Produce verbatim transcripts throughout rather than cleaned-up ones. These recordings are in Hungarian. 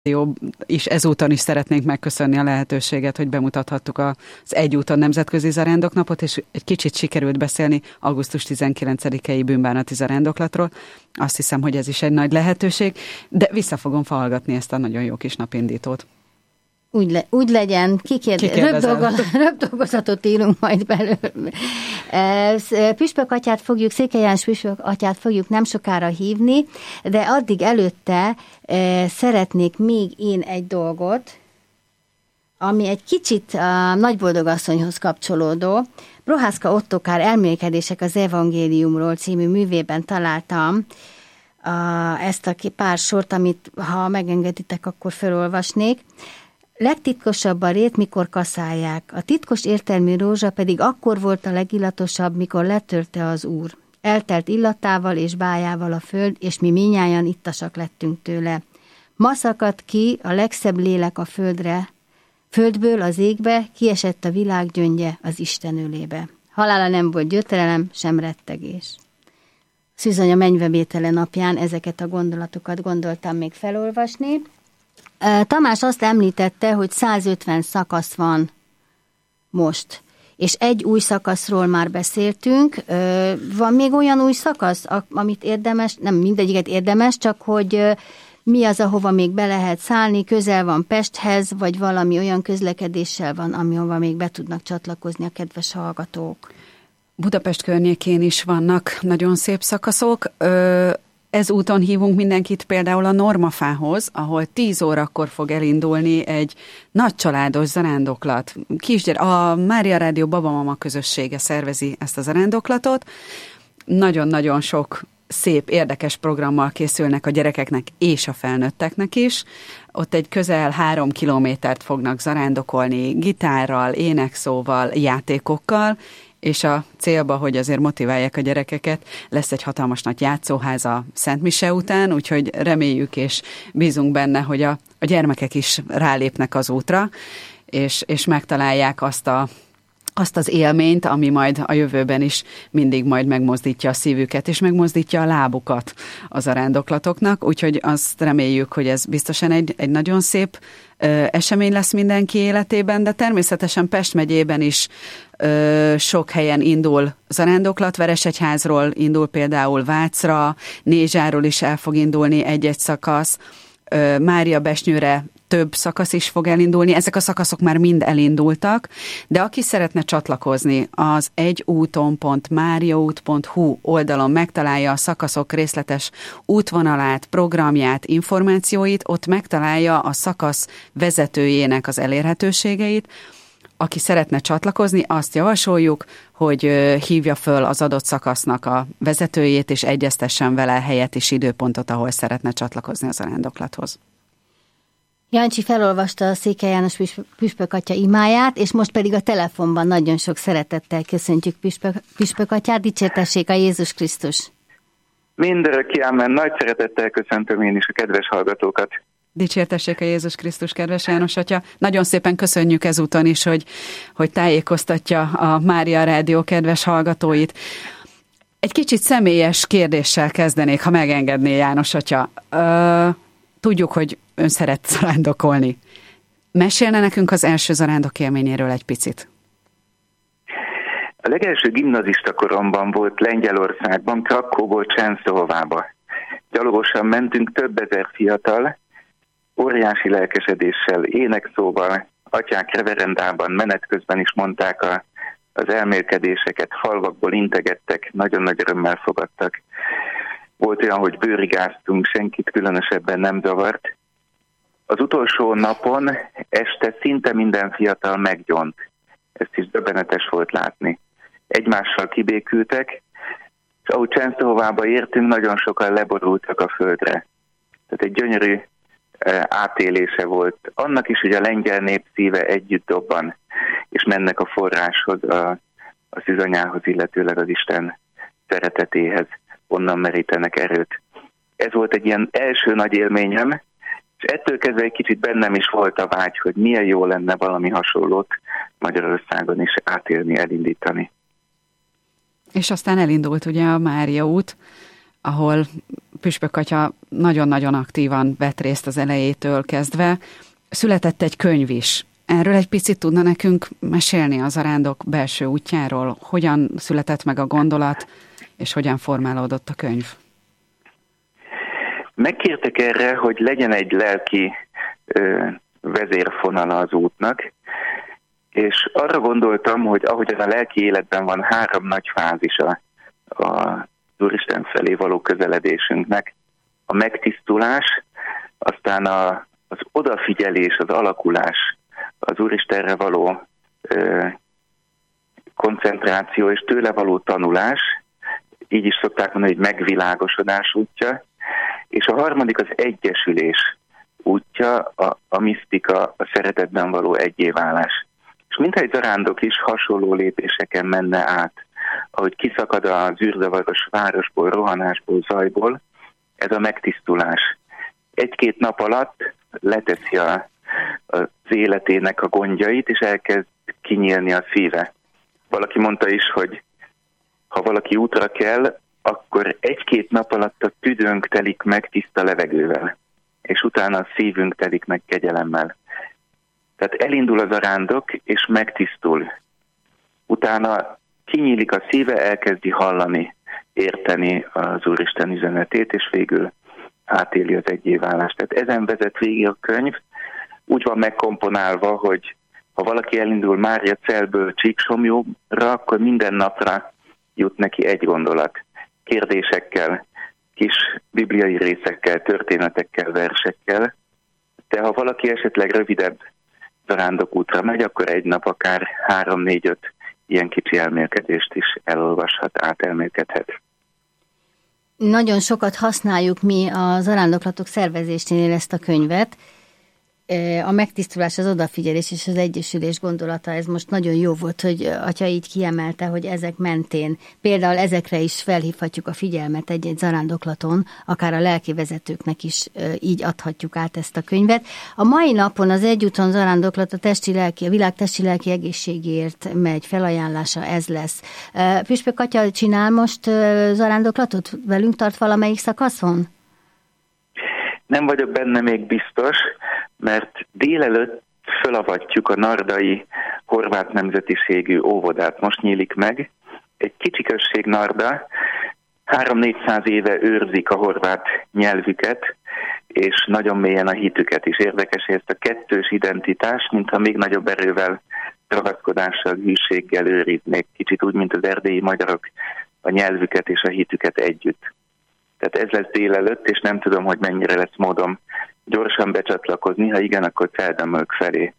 Jó, és ezúton is szeretnénk megköszönni a lehetőséget, hogy bemutathattuk az Egy úton nemzetközi zarándoknapot, és egy kicsit sikerült beszélni augusztus tizenkilencedikei bűnbánati zarándoklatról. Azt hiszem, hogy ez is egy nagy lehetőség, de vissza fogom hallgatni ezt a nagyon jó kis napindítót. Úgy, le, úgy legyen, kikérdez, röpdolgozatot írunk majd belőle. Püspök atyát fogjuk, Székely János püspök atyát fogjuk nem sokára hívni, de addig előtte szeretnék még én egy dolgot, ami egy kicsit a Nagyboldogasszonyhoz kapcsolódó. Prohászka Ottokár Elmélkedések az evangéliumról című művében találtam ezt a pár sort, amit ha megengeditek, akkor felolvasnék. Legtitkosabb a rét, mikor kaszálják. A titkos értelmű rózsa pedig akkor volt a legillatosabb, mikor letörte az Úr. Eltelt illatával és bájával a föld, és mi minnyájan ittasak lettünk tőle. Ma szakadt ki a legszebb lélek a földre, földből az égbe, kiesett a világ gyöngye az Isten ölébe. Halála nem volt gyötrelem, sem rettegés. Szűzanya mennybevétele napján ezeket a gondolatokat gondoltam még felolvasni. Tamás azt említette, hogy százötven szakasz van most, és egy új szakaszról már beszéltünk. Van még olyan új szakasz, amit érdemes, nem mindegyiket érdemes, csak hogy mi az, ahova még be lehet szállni, közel van Pesthez, vagy valami olyan közlekedéssel van, amihova még be tudnak csatlakozni a kedves hallgatók. Budapest környékén is vannak nagyon szép szakaszok. Ö- Ezúton hívunk mindenkit például a Normafához, ahol tíz órakor fog elindulni egy nagycsaládos zarándoklat. Kisgyere, a Mária Rádió Babamama közössége szervezi ezt a zarándoklatot. Nagyon-nagyon sok szép, érdekes programmal készülnek a gyerekeknek és a felnőtteknek is. Ott egy közel három kilométert fognak zarándokolni gitárral, énekszóval, játékokkal, és a célba, hogy azért motiválják a gyerekeket, lesz egy hatalmas nagy játszóház a Szent Mise után, úgyhogy reméljük és bízunk benne, hogy a, a gyermekek is rálépnek az útra, és, és megtalálják azt, a, azt az élményt, ami majd a jövőben is mindig majd megmozdítja a szívüket, és megmozdítja a lábukat az zarándoklatoknak, úgyhogy azt reméljük, hogy ez biztosan egy, egy nagyon szép ö, esemény lesz mindenki életében, de természetesen Pest megyében is Ö, sok helyen indul zarándoklat, Veresegyházról indul például Vácra, Nézsáról is el fog indulni egy-egy szakasz, ö, Máriabesnyőre több szakasz is fog elindulni, ezek a szakaszok már mind elindultak, de aki szeretne csatlakozni, az egyúton pont máriaút pont hu oldalon megtalálja a szakaszok részletes útvonalát, programját, információit, ott megtalálja a szakasz vezetőjének az elérhetőségeit. Aki szeretne csatlakozni, azt javasoljuk, hogy hívja föl az adott szakasznak a vezetőjét, és egyeztessen vele helyet és időpontot, ahol szeretne csatlakozni a zarándoklathoz. Jancsi felolvasta a Székely János püspök atya imáját, és most pedig a telefonban nagyon sok szeretettel köszöntjük püspök, püspök atyát, dicsértessék a Jézus Krisztus! Mindörökké ámen, nagy szeretettel köszöntöm én is a kedves hallgatókat! Dicsértessék a Jézus Krisztus, kedves János atya. Nagyon szépen köszönjük ezúton is, hogy, hogy tájékoztatja a Mária Rádió kedves hallgatóit. Egy kicsit személyes kérdéssel kezdenék, ha megengedné, János atya. Tudjuk, hogy ön szeret zarándokolni. Mesélne nekünk az első zarándok élményéről egy picit? A legelső gimnazista koromban volt Lengyelországban, Krakóból Csenszóvába. Gyalogosan mentünk több ezer fiatal, óriási lelkesedéssel, énekszóval, atyák reverendában, menet közben is mondták a, az elmélkedéseket, falvakból integettek, nagyon nagy örömmel fogadtak. Volt olyan, hogy bőrigáztunk, senkit különösebben nem zavart. Az utolsó napon este szinte minden fiatal meggyont. Ezt is döbbenetes volt látni. Egymással kibékültek, és ahogy Csenszóvába értünk, nagyon sokan leborultak a földre. Tehát egy gyönyörű átélése volt. Annak is, hogy a lengyel nép szíve együtt dobban, és mennek a forráshoz, a, a szűzanyához, illetőleg az Isten szeretetéhez, onnan merítenek erőt. Ez volt egy ilyen első nagy élményem, és ettől kezdve egy kicsit bennem is volt a vágy, hogy milyen jó lenne valami hasonlót Magyarországon is átélni, elindítani. És aztán elindult ugye a Mária út, ahol Püspök atya nagyon-nagyon aktívan vett részt az elejétől kezdve. Született egy könyv is. Erről egy picit tudna nekünk mesélni, az Zarándok belső útjáról? Hogyan született meg a gondolat, és hogyan formálódott a könyv? Megkértek erre, hogy legyen egy lelki ö, vezérfonala az útnak, és arra gondoltam, hogy ahogyan a lelki életben van három nagy fázisa az Úristen felé való közeledésünknek, a megtisztulás, aztán a, az odafigyelés, az alakulás, az Úristenre való ö, koncentráció és tőle való tanulás, így is szokták mondani, hogy megvilágosodás útja, és a harmadik az egyesülés útja, a, a misztika, a szeretetben való egyéválás. És mintha egy zarándok is hasonló lépéseken menne át, ahogy kiszakad az űrzavaros városból, rohanásból, zajból, ez a megtisztulás. Egy-két nap alatt leteszi a, az életének a gondjait, és elkezd kinyílni a szíve. Valaki mondta is, hogy ha valaki útra kell, akkor egy-két nap alatt a tüdőnk telik meg tiszta levegővel, és utána a szívünk telik meg kegyelemmel. Tehát elindul az zarándok, és megtisztul. Utána kinyílik a szíve, elkezdi hallani, érteni az Úristen üzenetét, és végül átéli az egyéválást. Tehát ezen vezet végig a könyv. Úgy van megkomponálva, hogy ha valaki elindul Mária Celből Csíksomlyóra, akkor minden napra jut neki egy gondolat. Kérdésekkel, kis bibliai részekkel, történetekkel, versekkel. De ha valaki esetleg rövidebb zarándokútra megy, akkor egy nap akár három, négy, öt ilyen kicsi elmélkedést is elolvashat, átelmélkedhet. Nagyon sokat használjuk mi a zarándoklatok szervezésnél ezt a könyvet. A megtisztulás, az odafigyelés és az egyesülés gondolata, ez most nagyon jó volt, hogy atya így kiemelte, hogy ezek mentén például ezekre is felhívhatjuk a figyelmet egy-egy zarándoklaton, akár a lelkivezetőknek is így adhatjuk át ezt a könyvet. A mai napon az Egyúton zarándoklat a, testi lelki, a világ testi lelki egészségért megy, felajánlása ez lesz. Püspök atya csinál most zarándoklatot? Velünk tart valamelyik szakaszon? Nem vagyok benne még biztos, mert délelőtt fölavatjuk a nardai horvát nemzetiségű óvodát. Most nyílik meg. Egy kicsi község Narda, három-négyszáz éve őrzik a horvát nyelvüket, és nagyon mélyen a hitüket is. Érdekes, hogy ezt a kettős identitást, mintha még nagyobb erővel, ragaszkodással, hűséggel őriznék. Kicsit úgy, mint az erdélyi magyarok a nyelvüket és a hitüket együtt. Tehát ez lesz délelőtt, és nem tudom, hogy mennyire lesz módom gyorsan becsatlakozni, ha igen, akkor Celdömölk felé.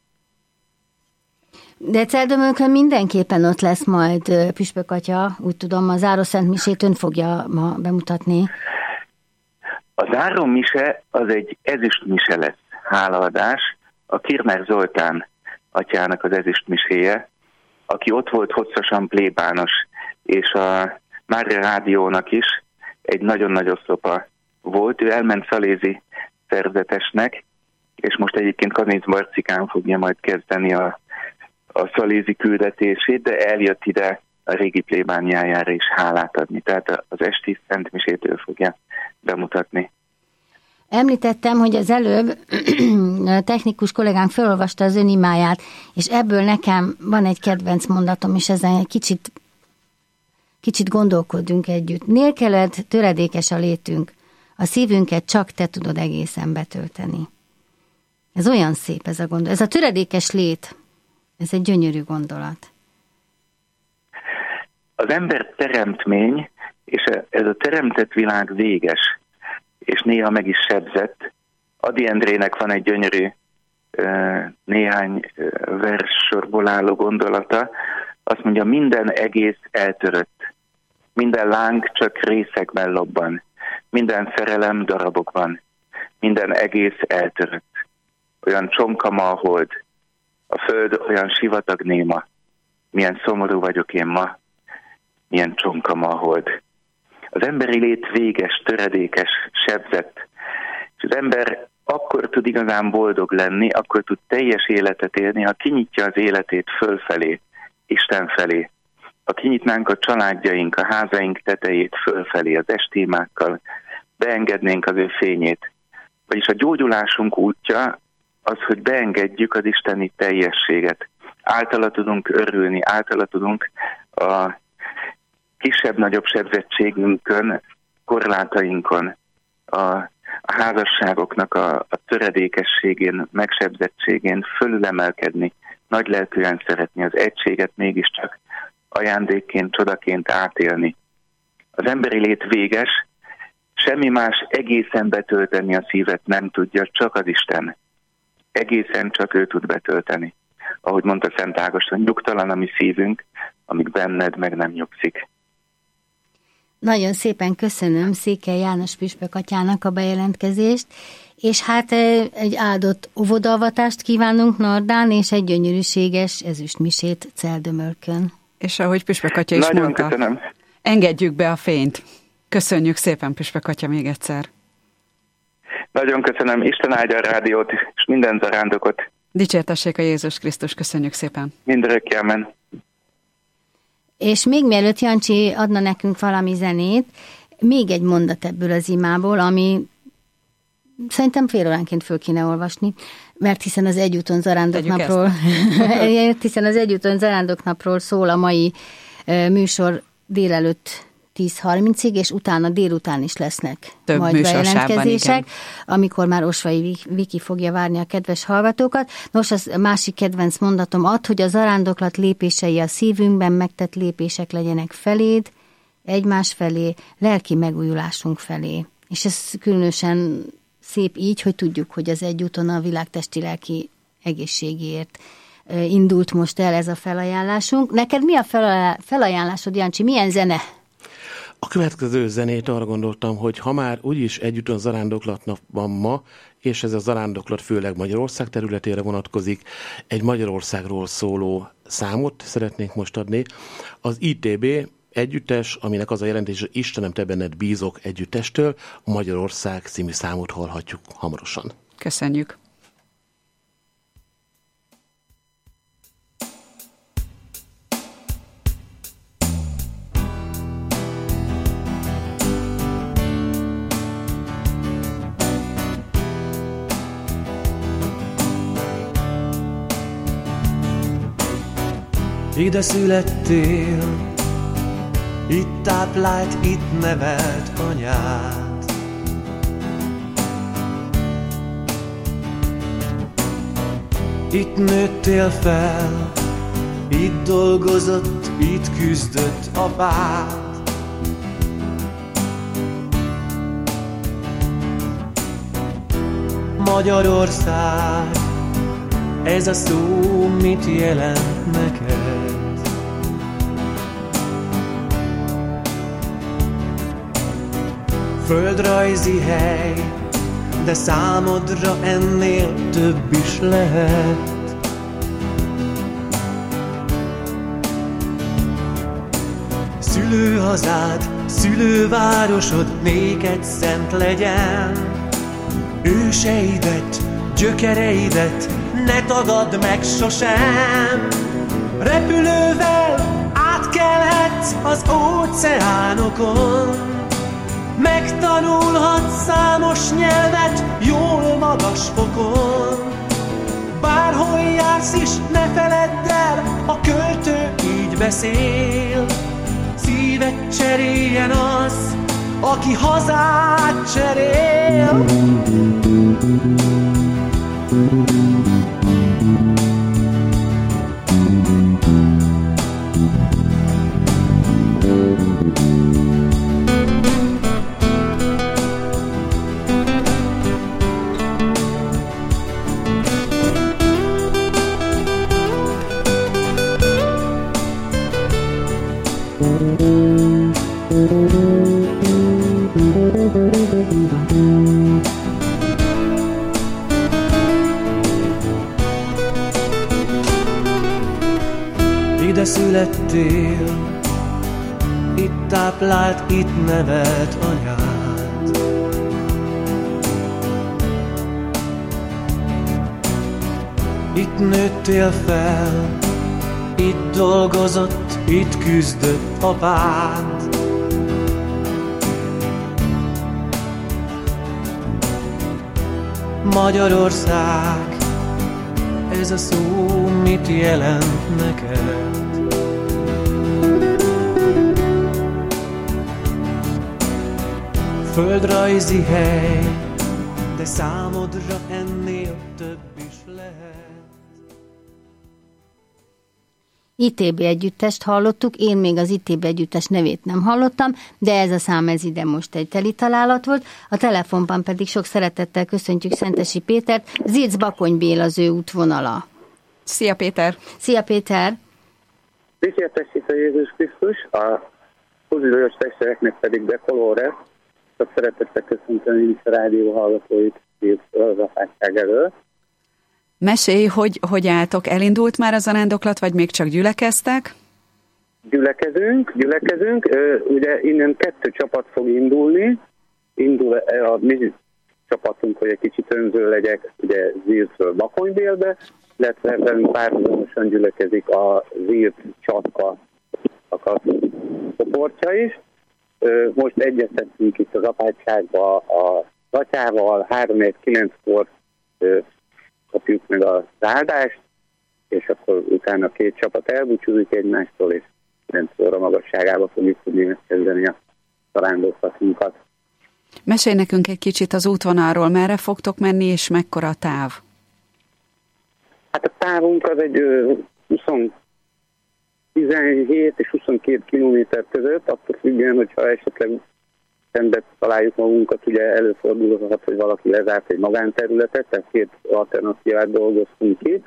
De Celdömölkön mindenképpen ott lesz majd Püspök atya, úgy tudom, a zárószent misét ön fogja ma bemutatni. A zárómise az egy ezüstmise lesz, hálaadás, a Kirner Zoltán atyának az ezüstmiséje, aki ott volt hosszasan plébános, és a Mária Rádiónak is egy nagyon nagy oszlopa volt. Ő elment szalézi szerzetesnek, és most egyébként Kazinc Marcikán fogja majd kezdeni a, a szalézi küldetését, de eljött ide a régi plébániájára is hálát adni. Tehát az esti szentmisét ő fogja bemutatni. Említettem, hogy az előbb technikus kollégánk felolvasta az ön imáját, és ebből nekem van egy kedvenc mondatom, és ezen egy kicsit, kicsit gondolkodjunk együtt. Nélküled töredékes a létünk, a szívünket csak te tudod egészen betölteni. Ez olyan szép ez a gondolat. Ez a töredékes lét, ez egy gyönyörű gondolat. Az ember teremtmény, és ez a teremtett világ véges, és néha meg is sebzett. Ady Endrének van egy gyönyörű néhány verssorból álló gondolata. Azt mondja, minden egész eltörött. Minden láng csak részekben lobban. Minden szerelem darabokban. Minden egész eltörött. Olyan csonka ma a hold. A föld olyan sivatag néma. Milyen szomorú vagyok én ma. Milyen csonka ma a hold. Az emberi lét véges, töredékes, sebzett. És az ember akkor tud igazán boldog lenni, akkor tud teljes életet élni, ha kinyitja az életét fölfelé, Isten felé. Ha kinyitnánk a családjaink, a házaink tetejét fölfelé, az estémákkal, beengednénk az ő fényét. Vagyis a gyógyulásunk útja az, hogy beengedjük az isteni teljességet. Általa tudunk örülni, általa tudunk a kisebb-nagyobb sebzettségünkön, korlátainkon, a, a házasságoknak a, a töredékességén, megsebzettségén fölülemelkedni, nagylelkűen szeretni az egységet, mégiscsak ajándékként, csodaként átélni. Az emberi lét véges, semmi más egészen betölteni a szívet nem tudja, csak az Isten. Egészen csak ő tud betölteni. Ahogy mondta Szent Ágoston, nyugtalan a mi szívünk, amíg benned meg nem nyugszik. Nagyon szépen köszönöm Székely János püspök atyának a bejelentkezést, és hát egy áldott óvodavatást kívánunk Nardán, és egy gyönyörűséges ezüstmisét Celdömölkön. És ahogy püspök atya is Nagyon mondta, köszönöm. Engedjük be a fényt. Köszönjük szépen, püspök atya, még egyszer. Nagyon köszönöm, Isten áldja a rádiót, és minden zarándokot. Dicsértessék a Jézus Krisztus, köszönjük szépen. Mindörökké, amen. És még mielőtt Jancsi adna nekünk valami zenét, még egy mondat ebből az imából, ami szerintem fél óránként föl kéne olvasni, mert hiszen az Egyúton zarándoknapról, hiszen az Egyúton zarándoknapról szól a mai műsor délelőtt tíz harmincig, és utána délután is lesznek több majd bejelentkezések, amikor már Osvai Viki fogja várni a kedves hallgatókat. Nos, az másik kedvenc mondatom ad, hogy a zarándoklat lépései a szívünkben megtett lépések legyenek feléd, egymás felé, lelki megújulásunk felé. És ez különösen szép így, hogy tudjuk, hogy az Egyúton a világ testi-lelki egészségéért indult most el ez a felajánlásunk. Neked mi a felajánlásod, Jancsi? Milyen zene? A következő zenét arra gondoltam, hogy ha már úgyis Egyúton zarándoklat van ma, és ez a zarándoklat főleg Magyarország területére vonatkozik, egy Magyarországról szóló számot szeretnék most adni. Az i té bé együttes, aminek az a jelentés, hogy Istenem, te benned bízok együttestől, a Magyarország című számot hallhatjuk hamarosan. Köszönjük. Ide születtél, itt táplált, itt nevelt anyád. Itt nőttél fel, itt dolgozott, itt küzdött apád. Magyarország, ez a szó mit jelent neked? Földrajzi hely, de számodra ennél több is lehet. Szülőhazád, szülővárosod néked szent legyen. Őseidet, gyökereidet ne tagadd meg sosem. Repülővel átkelhetsz az óceánokon, megtanulhatsz számos nyelvet jól magas fokon. Bárhol jársz is, ne feledd el, a költő így beszél. Szívet cseréljen az, aki hazát cserél. Ide születtél, itt táplált, itt nevelt anyád. Itt nőttél fel, itt dolgozott, itt küzdött apád. Magyarország, ez a szó mit jelent neked? Földrajzi hely, de számodra ennél több is lehet. i té bé együttest hallottuk, én még az i té bé együttes nevét nem hallottam, de ez a szám ez ide most egy teli találat volt. A telefonban pedig sok szeretettel köszöntjük Szentesi Pétert, Zilc-Bakony Béla az ő útvonala. Szia Péter! Szia Péter! Dicsértessék a Jézus Krisztus, a fuzilős testvéreknek pedig de Colores. Sok szeretettel köszöntöm is a rádió hallgatóit az apátság elől. Mesélj, hogy, hogy álltok? Elindult már a zarándoklat, vagy még csak gyülekeztek? Gyülekezünk, gyülekezünk. Ugye innen kettő csapat fog indulni. Indul a mi csapatunk, hogy egy kicsit önző legyek, ugye Zilcről Bakonybélbe, illetve velünk párhuzamosan gyülekezik a Zilc Csatka csoportja is. Most egyeztettünk itt az apátságban a atyával, három kilenckor kapjuk meg az áldást, és akkor utána a két csapat elbúcsúzik egymástól, és kilenc óra magasságába fogjuk tudni megkezdeni a zarándoklatunkat. Mesélj nekünk egy kicsit az útvonalról, merre fogtok menni, és mekkora a táv? Hát a távunk az egy tizenhét és huszonkét kilométer között, attól függően, hogyha esetleg szembe találjuk magunkat, ugye előfordulhat, hogy valaki lezárt egy magánterületet, tehát két alternatívát dolgoztunk ki.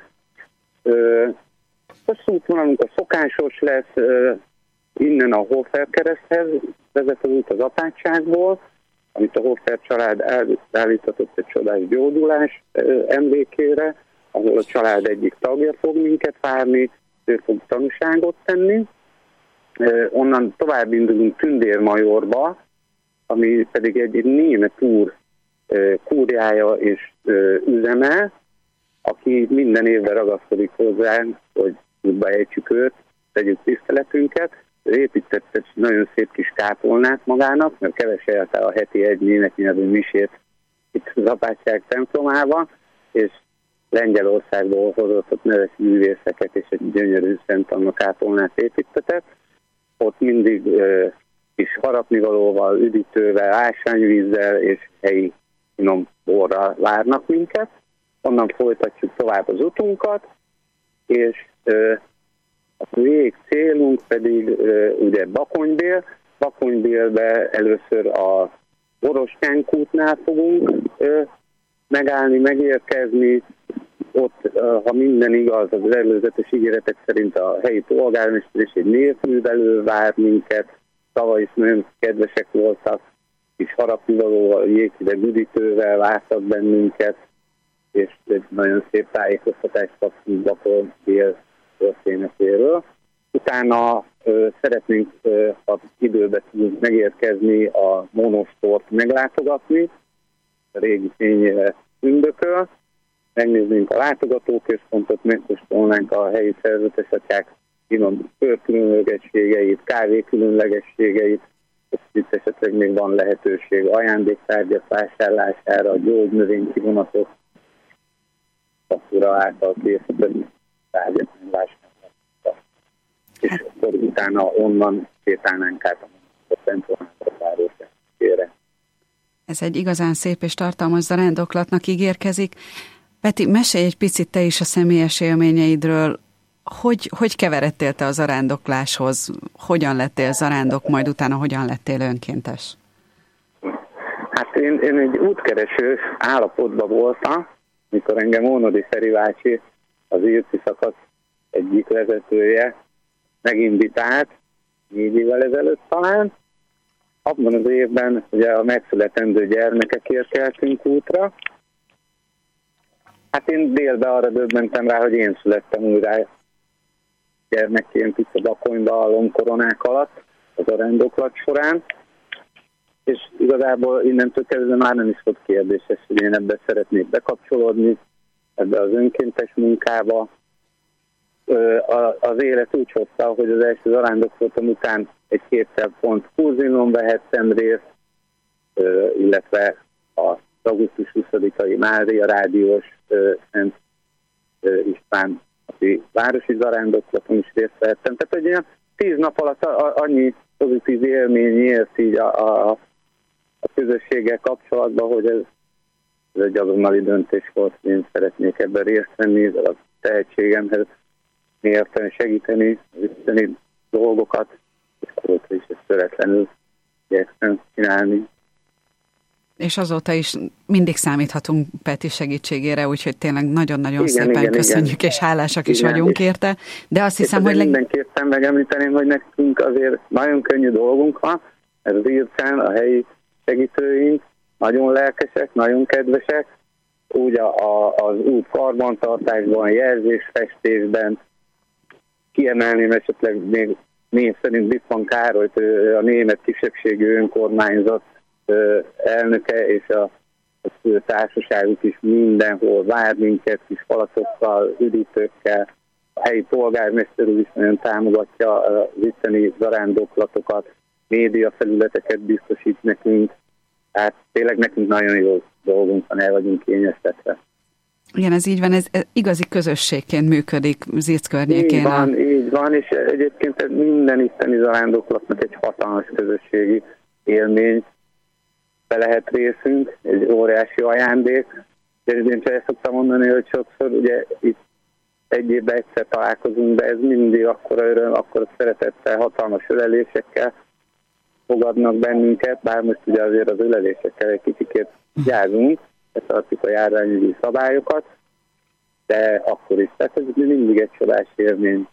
Az útvonalunk a szokásos lesz, innen a Hofer kereszthez vezet az út az apátságból, amit a Hofer család állítatott egy csodás gyógyulás emlékére, ahol a család egyik tagja fog minket várni, ő fog tanúságot tenni. Onnan tovább indulunk Tündérmajorba, ami pedig egy, egy német úr kúriája és üzeme, aki minden évben ragaszkodik hozzá, hogy útba ejtsük őt, tegyük tiszteletünket. Ő épített egy nagyon szép kis kápolnát magának, mert keveselte a heti egy német nyelvű misét itt az apátság templomában, és Lengyelországból hozott ott neves művészeket, és egy gyönyörű Szent Anna kápolnát építetett. Ott mindig uh, kis harapnivalóval, üdítővel, ásványvízzel és helyi finom borral várnak minket. Onnan folytatjuk tovább az utunkat, és uh, a vég célunk pedig uh, ugye Bakonybél. Bakonybélbe először a Borostyán kútnál fogunk uh, megállni, megérkezni. Ott, ha minden igaz, az előzetes ígéretek szerint a helyi polgármester és egy népművelő vár minket. Tavaly is nagyon kedvesek voltak, kis harapnivalóval, jéghideg üdítővel vártak bennünket, és egy nagyon szép tájékoztatást kaptunk Bakonybél történetéről. Utána ö, szeretnénk, ö, ha időbe tudunk megérkezni, a monostort meglátogatni, a régi fényére Ündököl, megnéznénk a látogatóközpontot, megkóstolnánk a helyi szerzetes atyák finom körkülönlegességeit, kávé különlegességeit, és itt esetleg még van lehetőség ajándéktárgyak vásárlására, gyógynövény kivonatok, szakura által készített tárgyak vásárlására. És akkor utána onnan sétálnánk át a templomára, a városra. Ez egy igazán szép és tartalmas zarándoklatnak ígérkezik. Peti, mesélj egy picit te is a személyes élményeidről. Hogy, hogy keveredtél te a zarándokláshoz? Hogyan lettél zarándok, majd utána hogyan lettél önkéntes? Hát én, én egy útkereső állapotban voltam, mikor engem Ónodi Feri bácsi, az Irci szakasz egyik vezetője meginvitált, négy évvel ezelőtt talán. Abban az évben ugye a megszületendő gyermekekért keltünk útra. Hát én délben arra döbbentem rá, hogy én születtem újra gyermekként itt a Bakonyba a lomkoronák alatt, az zarándoklat során. És igazából innentől kezdve már nem is volt kérdéses, hogy én ebbe szeretnék bekapcsolódni, ebbe az önkéntes munkába. Az élet úgy hozta, hogy az első zarándokolatom után egy kétszer pont kurzinon vehettem részt, illetve a augusztus huszadikai Mária rádiós Szent István napi városi zarándoklaton is részt vettem. Tehát, hogy ilyen tíz nap alatt annyi pozitív élmény ért így a, a, a közösséggel kapcsolatban, hogy ez, ez egy azonnali döntés volt, hogy én szeretnék ebben részt venni, ezzel a tehetségemhez mérten segíteni, üzteni dolgokat, és azóta is ezt töretlenül igyekszem csinálni. És azóta is mindig számíthatunk Peti segítségére, úgyhogy tényleg nagyon-nagyon igen, szépen igen, köszönjük, igen. és hálásak is igen, vagyunk érte. De azt hiszem, hogy... Leg... Mindenképpen megemlíteném, hogy nekünk azért nagyon könnyű dolgunk van, ez az Ircán, a helyi segítőink, nagyon lelkesek, nagyon kedvesek, úgy a, a, az út karbantartásban, jelzésfestésben, kiemelném esetleg még név szerint Biffan Károlyt, a német kisebbségű önkormányzat elnöke, és a, a társaságuk is mindenhol vár minket kis falatokkal, üdítőkkel. A helyi polgármester úr is nagyon támogatja az itteni zarándoklatokat, médiafelületeket biztosít nekünk. Tehát tényleg nekünk nagyon jó dolgunk van, el vagyunk kényeztetve. Igen, ez így van, ez igazi közösségként működik Zirc környékén. Így van, így van, és egyébként minden itteni zarándoklatnak egy hatalmas közösségi élmény, be lehet részünk, egy óriási ajándék. És én csak ezt szoktam mondani, hogy sokszor ugye itt egy évben egyszer találkozunk, de ez mindig akkora öröm, akkora szeretettel, hatalmas ölelésekkel fogadnak bennünket, bár most ugye azért az ölelésekkel egy kicsikét járunk, tartjuk a járványügyi szabályokat, de akkor is. Tehát ez mindig egy csodás élmény.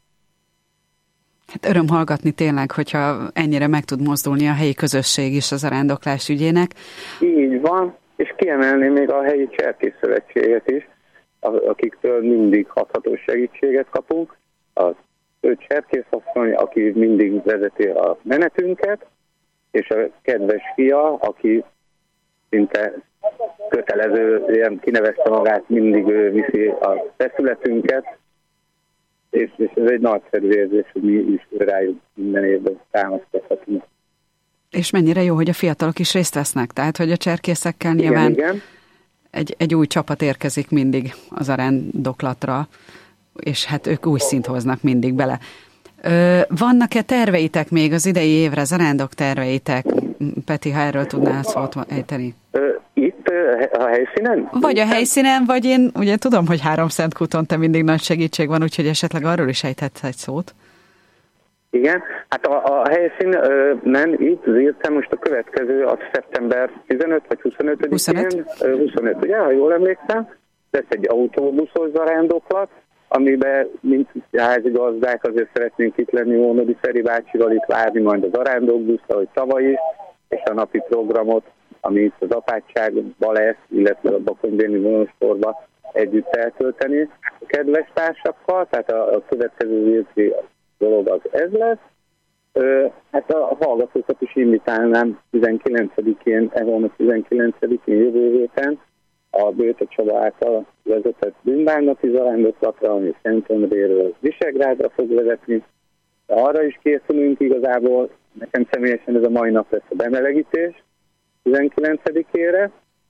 Hát öröm hallgatni tényleg, hogyha ennyire meg tud mozdulni a helyi közösség is az zarándoklás ügyének. Így van, és kiemelném még a helyi Cserkész Szövetséget is, akiktől mindig hathatós segítséget kapunk. Az ő Cserkész asszony, aki mindig vezeti a menetünket, és a kedves fia, aki szinte kötelező, ilyen kinevezte magát, mindig ő viszi a feszületünket, és, és ez egy nagyszerű érzés, hogy mi is rájuk minden évben támaszkodhatunk. És mennyire jó, hogy a fiatalok is részt vesznek, tehát hogy a cserkészekkel nyilván igen, igen. Egy, egy új csapat érkezik mindig az zarándoklatra, és hát ők új szint hoznak mindig bele. Ö, vannak-e terveitek még az idei évre, zarándok terveitek? Peti, ha erről tudnál szót ejteni? Ö, itt a helyszínen? Vagy a helyszínen, vagy én ugye tudom, hogy Háromszentkúton te mindig nagy segítség van, úgyhogy esetleg arról is ejthetsz egy szót. Igen, hát a, a helyszín ö, nem itt, az Ircán most a következő, az szeptember tizenötödike vagy huszonötödikén. huszonöt. huszonöt, ugye, ha jól emlékszem. Lesz egy autóbuszos zarándoklat, amiben, mint házigazdák, azért szeretnénk itt lenni Ónodi Feri bácsival, itt várni majd a zarándokbusz, ahogy tavaly is, és a napi programot, ami itt az apátságban lesz, illetve a Bakony-Déni monostorban együtt eltölteni a kedves társakkal, tehát a, a következő zirci dolog az ez lesz. Ö, hát a hallgatókat is invitálnám tizenkilencedikén, e hónap tizenkilencedikén jövő héten a Bőte Csaba által vezetett bűnbánati zarándoklatra, ami Szentendréről Visegrádra fog vezetni. De arra is készülünk igazából, nekem személyesen ez a mai nap lesz a bemelegítés tizenkilencedikére.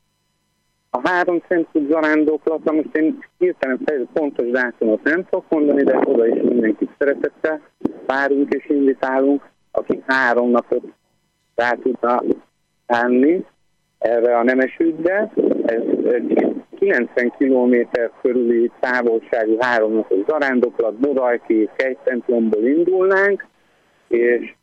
A Háromszentkút zarándoklatra most én hirtelen pontos dátumot nem tudok mondani, de oda is mindenkit szeretettel várunk és invitálunk, akik három napot rá tudna állni erre a nemes ügyre. Ez kilencven kilométer körüli távolságú három napos zarándoklat, Bodajki, Kejtemplomból indulnánk, és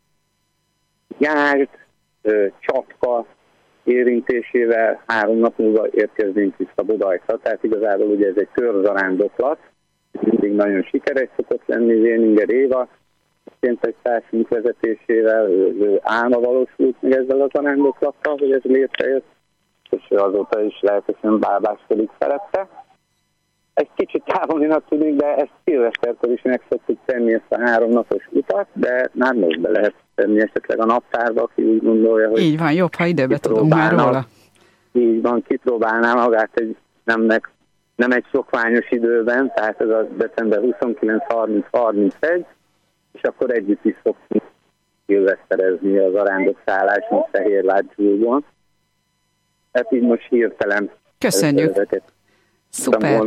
Járt, Csatka érintésével három nap múlva érkeznénk vissza Bodajkra, tehát igazából ugye ez egy körzarándoklat, mindig nagyon sikeres szokott lenni, Véninger Éva, egy társunk vezetésével, ő álma valósult meg ezzel a zarándoklattal, hogy ez létrejött, és azóta is lehetősen bábáskodik felette. Egy kicsit távolinak tűnik, de ezt szilveszterkor is meg szoktuk tenni ezt a három napos utat, de már most be lehet tenni esetleg a naptárba, aki úgy gondolja, hogy... Így van, jobb, ha időbe tudunk már róla. Így van, kipróbálná magát egy nem, meg, nem egy szokványos időben, tehát ez a december huszonkilenc harminc harmincegy, és akkor együtt is szoktunk szilveszterezni az arándok szálláson Fehérvár Gyulban. Hát így most hirtelen. Köszönjük. Szuper.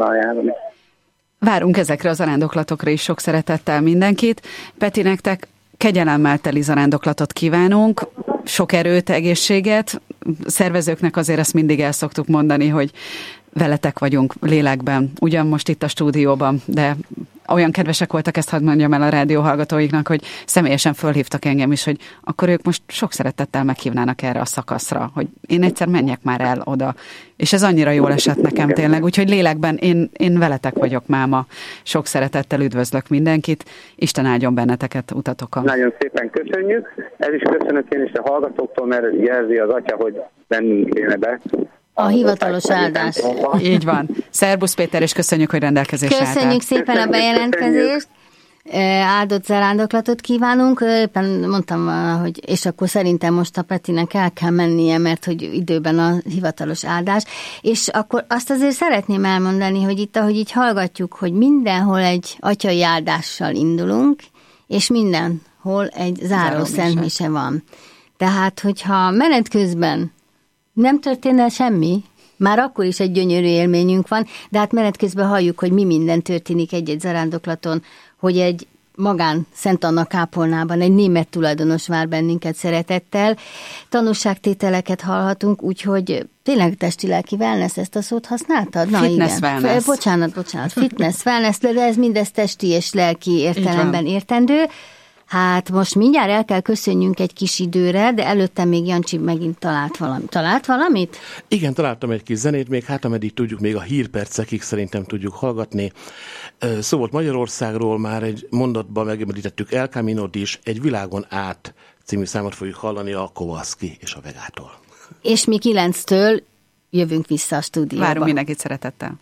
Várunk ezekre a zarándoklatokra is sok szeretettel mindenkit. Peti, nektek kegyelemmel teli zarándoklatot kívánunk, sok erőt, egészséget. Szervezőknek azért ezt mindig el szoktuk mondani, hogy veletek vagyunk lélekben, ugyan most itt a stúdióban, de olyan kedvesek voltak, ezt hadd mondjam el a rádió hallgatóiknak, hogy személyesen fölhívtak engem is, hogy akkor ők most sok szeretettel meghívnának erre a szakaszra, hogy én egyszer menjek már el oda. És ez annyira jól esett nekem tényleg, úgyhogy lélekben én, én veletek vagyok máma. Sok szeretettel üdvözlök mindenkit, Isten áldjon benneteket utatokon. Nagyon szépen köszönjük, ez is köszönök én is a hallgatóktól, mert jelzi az atya, hogy bennünk kéne be. A hivatalos áldás. Így van. Szerbusz Péter, és köszönjük, hogy rendelkezésre álltál. Köszönjük szépen a bejelentkezést. Áldott zarándoklatot kívánunk. Éppen mondtam, hogy és akkor szerintem most a Petinek el kell mennie, mert hogy időben a hivatalos áldás. És akkor azt azért szeretném elmondani, hogy itt, ahogy így hallgatjuk, hogy mindenhol egy atyai áldással indulunk, és mindenhol egy záró szentmise van. Tehát, hogyha menet közben nem történne semmi, már akkor is egy gyönyörű élményünk van, de hát menet közben halljuk, hogy mi minden történik egy-egy zarándoklaton, hogy egy magán Szent Anna kápolnában egy német tulajdonos vár bennünket szeretettel. Tanúságtételeket hallhatunk, úgyhogy tényleg testi-lelki wellness, ezt a szót használtad? Na, fitness igen. wellness. Bocsánat, bocsánat. Fitness wellness, de ez mindez testi és lelki értelemben értendő. Hát most mindjárt el kell köszönjünk egy kis időre, de előtte még Jancsi megint talált valamit. Talált valamit? Igen, találtam egy kis zenét, még hát ameddig tudjuk, még a hírpercekig szerintem tudjuk hallgatni. Szó volt Magyarországról, már egy mondatban megemlítettük El Caminót is, Egy világon át című számot fogjuk hallani a Kowalski és a Vegától. És mi kilenctől jövünk vissza a stúdióba. Várunk mindenkit szeretettel.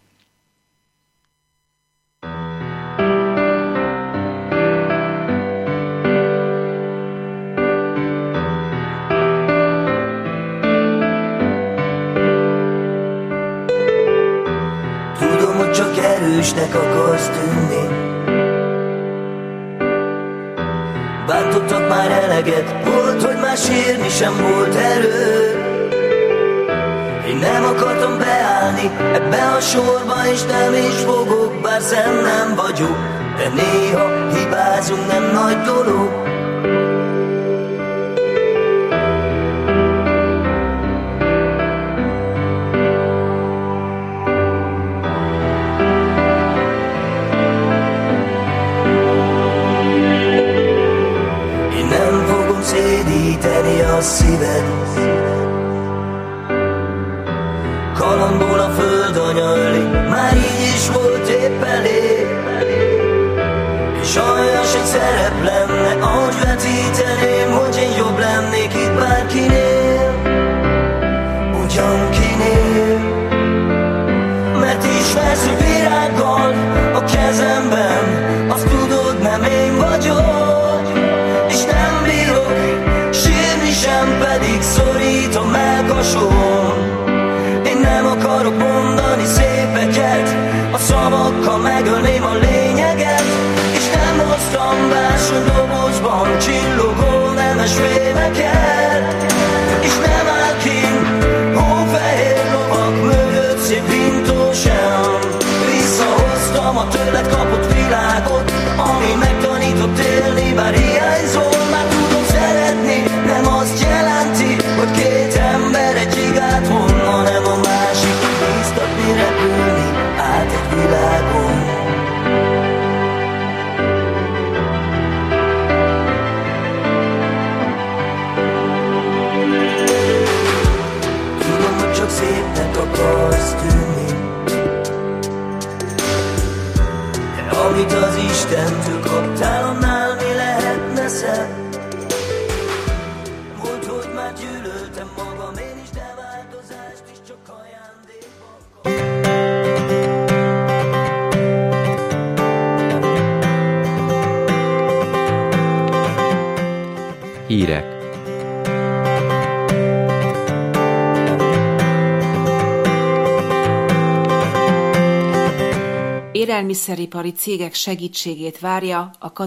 Csak erősnek akarsz tűnni. Bántottak már eleget, volt, hogy már sírni sem volt erő. Én nem akartam beállni ebbe a sorba, és nem is fogok, bár szent nem vagyok, de néha hibázunk, nem nagy dolog. Szédíteni a szíved. Kalandból a föld anya öli, már így is volt épp elég. És aljas egy szerep lenne, ahogy vetíteném, hogy én jobb lennék itt bárkinél, ugyankinél. Mert ismersz, hogy virággal a kezemben, azt tudod, nem én vagyok. És nem bírok sírni sem, pedig szorít a mellkasom. Én nem akarok mondani szépeket, a szavakkal megölném a lényeget. És nem hoztam bársony dobozban csillogó nemes fémeket. És nem áll kint hófehér lovak mögött szép pintó sem. Visszahoztam a tőled kapott világot, ami megtanított élni, bár hiányzol. Már tudom szeretni, nem azt jelenti, hogy két ember egy igát von, hanem a másik bíztatni, repülni át egy világon. Tudom, hogy csak szépnek akarsz tűnni, de amit az Istentől kaptál, annál mi lehetne szebb? Volt, hogy már gyűlöltem magam én is, de változást is csak ajándékban kaptam. Hírek. Élelmiszeripari cégek segítségét várja a